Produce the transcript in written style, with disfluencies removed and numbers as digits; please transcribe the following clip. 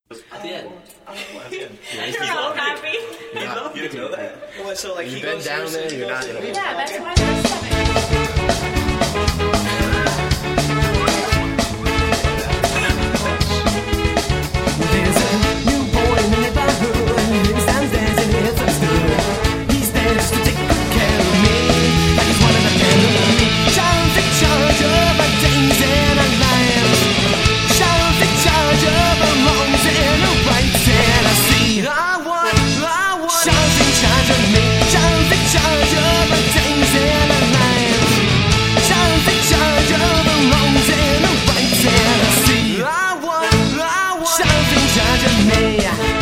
At the end. At the end. You're all happy. You didn't know that? What, so like You've he been goes down there, you're not gonna. Yeah, that's what I was saying. There's a new boy in the neighborhood. He stands there and he understood. He's there just to take good care of me, like he's one of the family. Charles in charge of our days and our lives. Charles in charge of our wrongs and our rights. And I see I want. Charles in charge of me. Charles in charge of our days and our lives. Charles in charge of our wrongs and our rights. And I see I want. Charles in charge of me.